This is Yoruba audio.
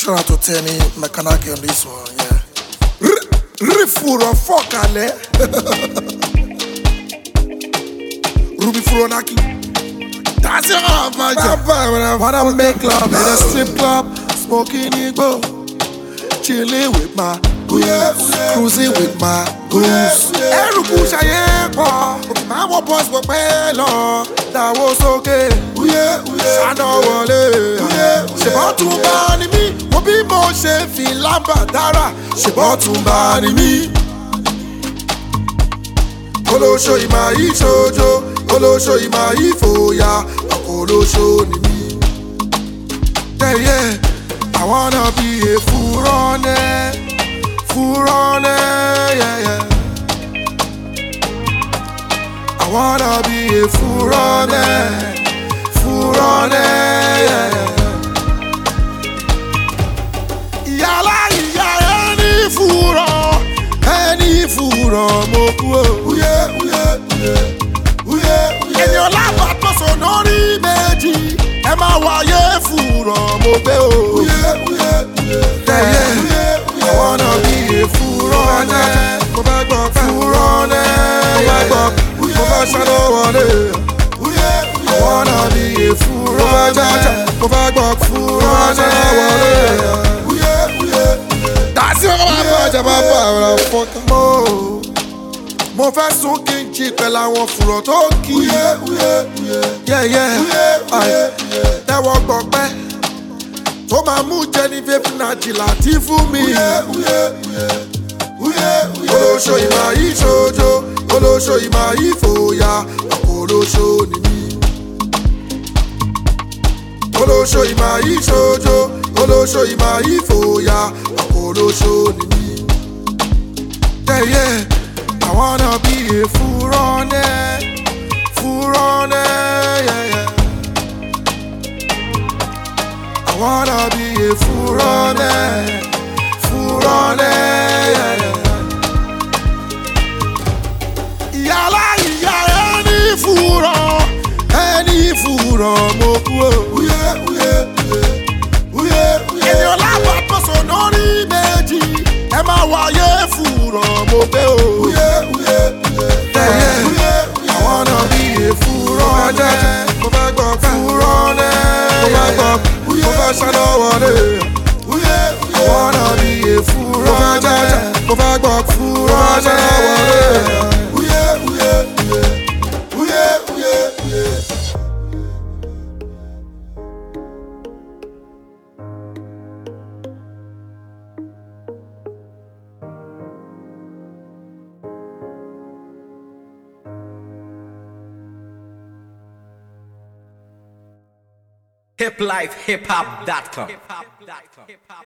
shout out to Tenny Mekanaki on this one, yeah. Rifuro Fokale. Ruby Furonaki. That's your man. Wanna make love in a strip club, smoking igbo, chilling with my goose, cruising with my goose. Eruku Shayepo, my one boys were bello. That was okay. Shano Wale. She bought to money me. Mobi mo she feel lambadara. She bought to money me. Kolo show ima ishojo. Kolo show ima ifoya. Kolo show ni me. Yeah, yeah. I wanna be a furone. Furone, yeah, yeah. I wanna be a furone, furone, yeah. Yala ya any furo moku. And your lap atmosphere no meji. Emma waye furo mobe o. Yeah. I wanna be a furone, furone, yeah. I wanna be a furone, that's your mo fẹ́ sún kí n jí pẹ̀lú àwọn fùrọ̀ tó kì í. Tẹ́wọ́ gbọ̀pẹ́ tó máa mú Jennifer Finajila tí fún mi. Olóṣò ìmọ̀ ìṣojo, olóṣò ìmọ̀ ìfòyà, olóṣò ni mí. Olóṣò ìmọ̀ ìṣojo, olóṣò ìmọ̀ ìfòyà, olóṣò ni mí. Yeah. I wanna be a furone, furone, yeah. I wanna be a furone, furone, yeah. Yala any furo moku. And your lap atmosphere no meji. Emma waye furo mobe o. I wanna be a furone, furone, yeah. I wanna be a furone, furone, yeah. Hiplifehiphop.com